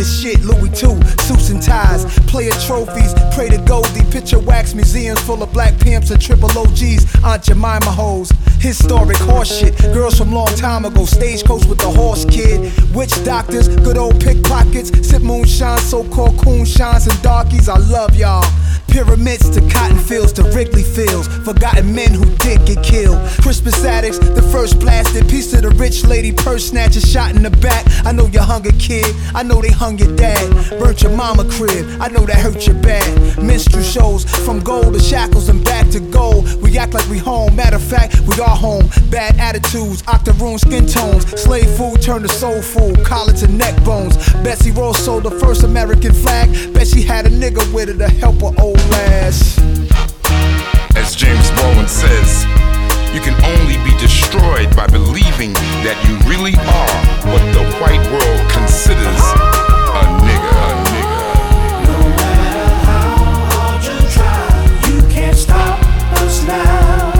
the shit, Louis too, suits and ties, player trophies, pray to Goldie, picture wax museums full of black pimps and triple OGs, Aunt Jemima hoes, historic horse shit, girls from long time ago, stagecoach with the horse kid, witch doctors, good old pickpockets, sip moonshine, so-called coon shines and darkies, I love y'all. Pyramids to cotton fields to Wrigley Fields, forgotten men who did get killed. Crispus addicts, the first blasted piece of the rich lady purse snatcher shot in the back. I know you hung a kid, I know they hung your dad. Burnt your mama crib, I know that hurt you bad. Minstrel shows, from gold to shackles and back to gold. We act like we home, matter of fact, we are home. Bad attitudes, octoroon skin tones. Slave food turned to soul food, collar to neck bones. Betsy Ross sold the first American flag. Bet she had a nigga with her to help her old lass. As James Baldwin says, you can only be destroyed by believing that you really are what the white world considers a nigga. No matter how hard you try, you can't stop us now.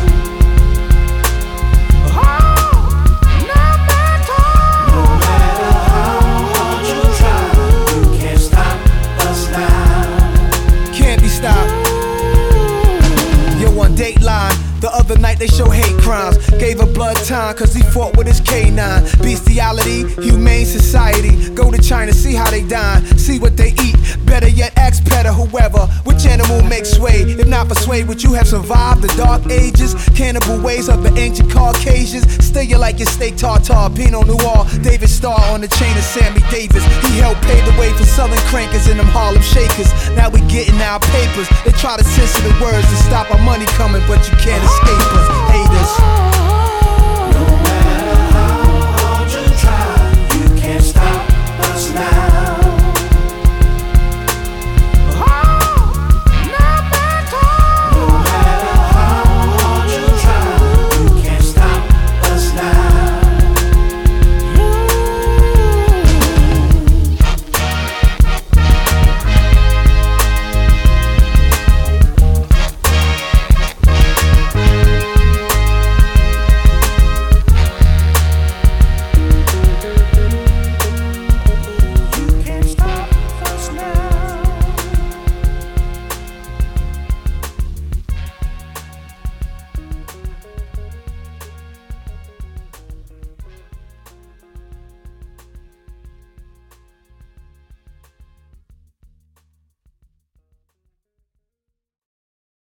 No matter how hard you try, you can't stop us now. Can't be stopped. Yo, on Dateline, the other night they show hate crimes. Gave her blood time cause he fought with his K9. Bestiality, humane society. Go to China, see how they dine, see what they eat. Better yet, ask Petter, whoever. Which animal makes sway? If not persuade, would you have survived the dark ages? Cannibal ways of the ancient Caucasians. Stay you like your steak tartare, Pinot Noir. David Starr on the chain of Sammy Davis. He helped pave the way for Southern crankers and them Harlem Shakers. Now we getting our papers. They try to censor the words to stop our money coming, but you can't escape us, haters.